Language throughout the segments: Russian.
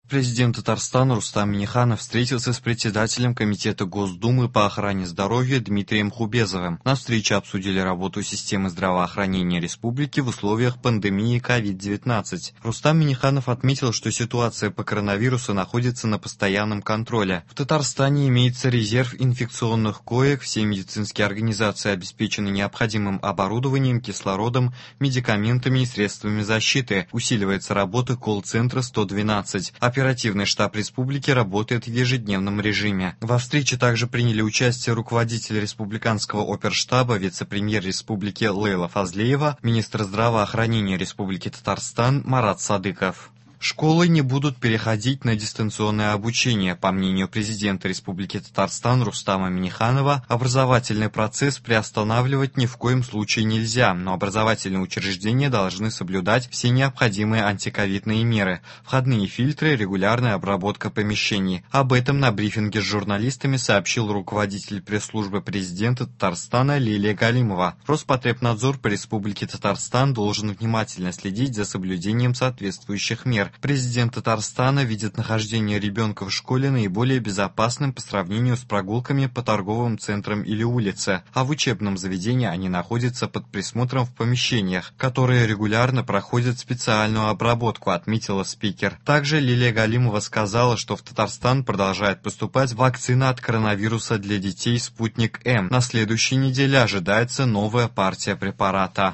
Президент Татарстана Рустам Минниханов встретился с председателем Комитета Госдумы по охране здоровья Дмитрием Хубезовым. На встрече обсудили работу системы здравоохранения республики в условиях пандемии COVID-19. Рустам Минниханов отметил, что ситуация по коронавирусу находится на постоянном контроле. В Татарстане имеется резерв инфекционных коек, все медицинские организации обеспечены необходимым оборудованием, кислородом, медикаментами и средствами защиты. Усиливается работа колл-центра 112. Оперативный штаб республики работает в ежедневном режиме. Во встрече также приняли участие руководитель республиканского оперштаба, вице-премьер республики Лейла Фазлеева, министр здравоохранения Республики Татарстан Марат Садыков. Школы не будут переходить на дистанционное обучение. По мнению президента Республики Татарстан Рустама Минниханова, образовательный процесс приостанавливать ни в коем случае нельзя, но образовательные учреждения должны соблюдать все необходимые антиковидные меры, входные фильтры, регулярная обработка помещений. Об этом на брифинге с журналистами сообщил руководитель пресс-службы президента Татарстана Лилия Галимова. Роспотребнадзор по Республике Татарстан должен внимательно следить за соблюдением соответствующих мер. Президент Татарстана видит нахождение ребенка в школе наиболее безопасным по сравнению с прогулками по торговым центрам или улице, а в учебном заведении они находятся под присмотром в помещениях, которые регулярно проходят специальную обработку, отметила спикер. Также Лилия Галимова сказала, что в Татарстан продолжает поступать вакцина от коронавируса для детей «Спутник-М». На следующей неделе ожидается новая партия препарата.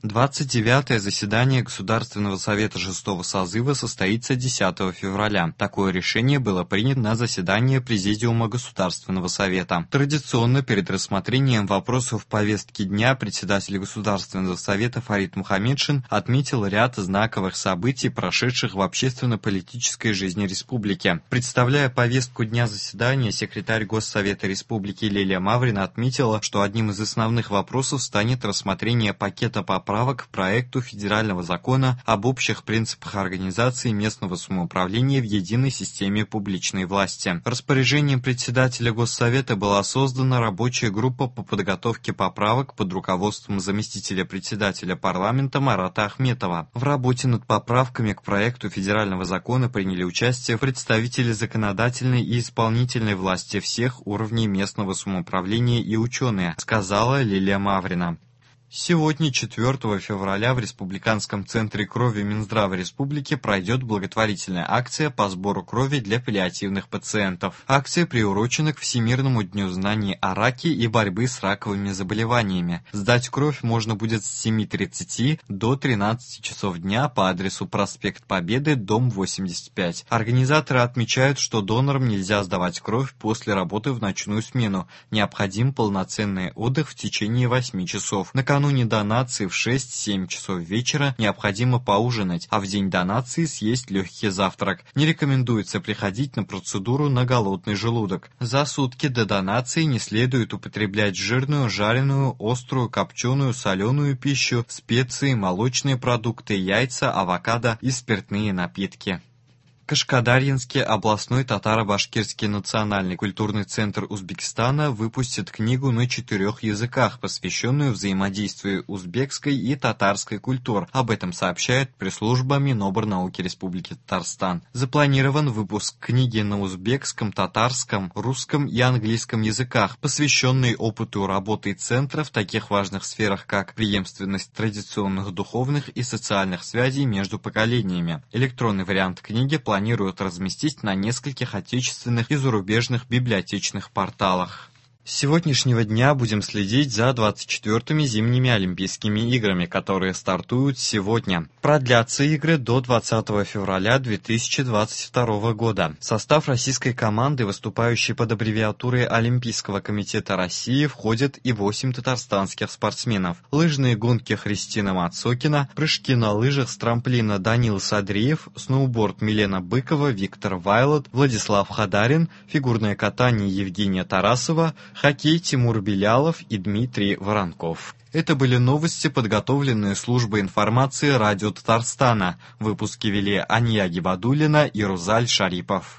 29-е заседание Государственного совета 6-го созыва состоится 10 февраля. Такое решение было принято на заседании Президиума Государственного совета. Традиционно перед рассмотрением вопросов повестки дня председатель Государственного совета Фарид Мухаммедшин отметил ряд знаковых событий, прошедших в общественно-политической жизни республики. Представляя повестку дня заседания, секретарь Госсовета Республики Лилия Маврина отметила, что одним из основных вопросов станет рассмотрение пакета поправок к проекту федерального закона об общих принципах организации местного самоуправления в единой системе публичной власти. Распоряжением председателя Госсовета была создана рабочая группа по подготовке поправок под руководством заместителя председателя парламента Марата Ахметова. В работе над поправками к проекту федерального закона приняли участие представители законодательной и исполнительной власти всех уровней местного самоуправления и ученые, сказала Лилия Маврина. Сегодня, 4 февраля, в Республиканском центре крови Минздрава Республики пройдет благотворительная акция по сбору крови для паллиативных пациентов. Акция приурочена к Всемирному дню знаний о раке и борьбы с раковыми заболеваниями. Сдать кровь можно будет с 7:30 до 13 часов дня по адресу проспект Победы, дом 85. Организаторы отмечают, что донорам нельзя сдавать кровь после работы в ночную смену. Необходим полноценный отдых в течение 8 часов. Накануне донации в 6-7 часов вечера необходимо поужинать, а в день донации съесть легкий завтрак. Не рекомендуется приходить на процедуру на голодный желудок. За сутки до донации не следует употреблять жирную, жареную, острую, копченую, соленую пищу, специи, молочные продукты, яйца, авокадо и спиртные напитки. Кашкадарьинский областной татаро-башкирский национальный культурный центр Узбекистана выпустит книгу на 4 языках, посвященную взаимодействию узбекской и татарской культур. Об этом сообщает пресс-служба Минобрнауки Республики Татарстан. Запланирован выпуск книги на узбекском, татарском, русском и английском языках, посвященный опыту работы центра в таких важных сферах, как преемственность традиционных духовных и социальных связей между поколениями. Электронный вариант книги планируют разместить на нескольких отечественных и зарубежных библиотечных порталах. С сегодняшнего дня будем следить за 24-ми зимними Олимпийскими играми, которые стартуют сегодня. Продлятся игры до 20 февраля 2022 года. В состав российской команды, выступающей под аббревиатурой Олимпийского комитета России, входят и 8 татарстанских спортсменов. Лыжные гонки Христина Мацокина, прыжки на лыжах с трамплина Данил Садриев, сноуборд Милена Быкова, Виктор Вайлот, Владислав Хадарин, фигурное катание Евгения Тарасова, хоккей Тимур Белялов и Дмитрий Воронков. Это были новости, подготовленные службой информации радио Татарстана. Выпуски вели Ания Гибадуллина и Рузаль Шарипов.